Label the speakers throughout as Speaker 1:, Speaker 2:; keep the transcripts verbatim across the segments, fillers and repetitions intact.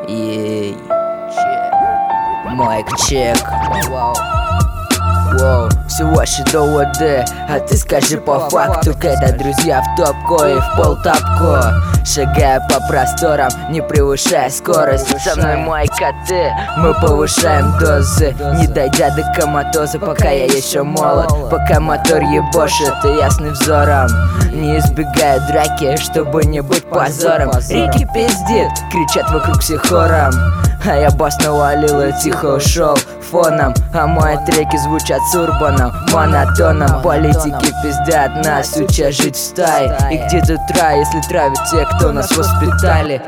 Speaker 1: Ей, чек, майк чек, вау, воу, все ваши доводы, а ты скажи по факту, когда друзья в топку и в полтапку, шагая по просторам, не превышая скорость. Со мной майка ты, мы повышаем дозы, не дойдя до коматоза, пока я еще молод, пока мотор ебошит и ясным взором, не избегая драки, чтобы не быть позором. Рики пиздит, кричат вокруг все хором, а я бас навалил и тихо ушел фоном, а мои треки звучат с урбаном, монотоном. Политики пиздят нас, уча жить в стае. И где тут рай, если травят те, кто нас воспитали?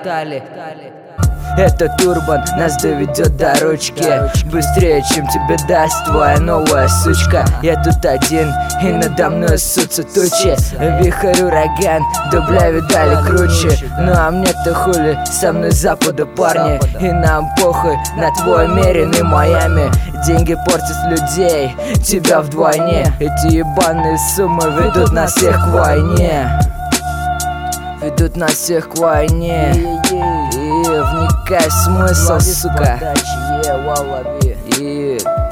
Speaker 1: Этот урбан нас доведет до ручки быстрее, чем тебе даст твоя новая сучка. Я тут один, и надо мной ссутся тучи. Вихрь, ураган, да бля, видали круче. Ну а мне-то хули, со мной с запада парни. И нам похуй на твой меренный Майами. Деньги портят людей, тебя вдвойне. Эти ебаные суммы ведут нас всех к войне. Ведут нас всех к войне. И вникай в смысл, сука. И